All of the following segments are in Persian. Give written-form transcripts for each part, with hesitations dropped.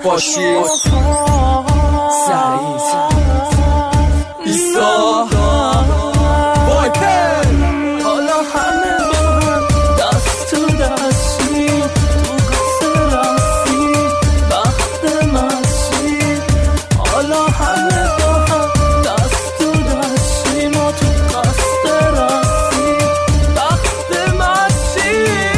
باشی سریع ایسا حالا همه با هم دست تو دستی تو قصه رفتی وقت مستی حالا همه با هم دست تو دستی ما تو قصه رفتی وقت مستی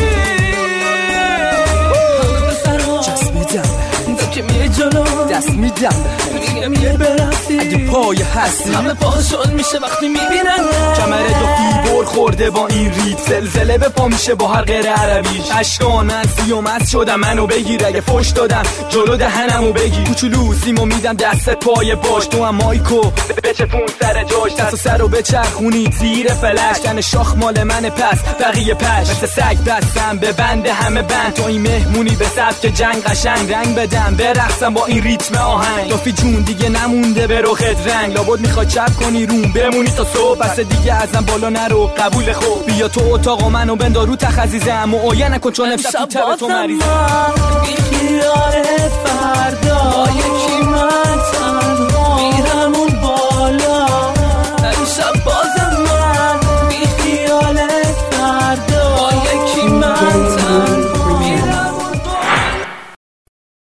چسبیدم تو که میه جلو دست میدم میگه میه برفتی اگه پای هستی همه پاشون میشه وقتی میبینن کمر دو فیبر خورده با این ریت زلزله به پا میشه با هر غیر عربیش اشکان من سیومت شدم منو بگیر اگه فش دادم جلو دهنمو بگیر کوچولو سیمو میدم دستت پای باش تو هم مایکو بچپون سر جاش دست و سر رو بچرخونی زیر فلش تن شاخ مال من پس بقیه پش مثل سگ بستم به بند همه بند تو این مهمونی به سبک جنگ قشنگ رنگ بدم برقصم با این ریتم آهنگ دافی جون دیگه نمونده به رخت رنگ لابد میخواد چپ کنی روم بمونی تا صبح پس دیگه ازم بالا نرو قبول خوب بیا تو اتاق و منو بندار رو تخت عزیزم معاینه کن چون امشب تو تب تو مریضم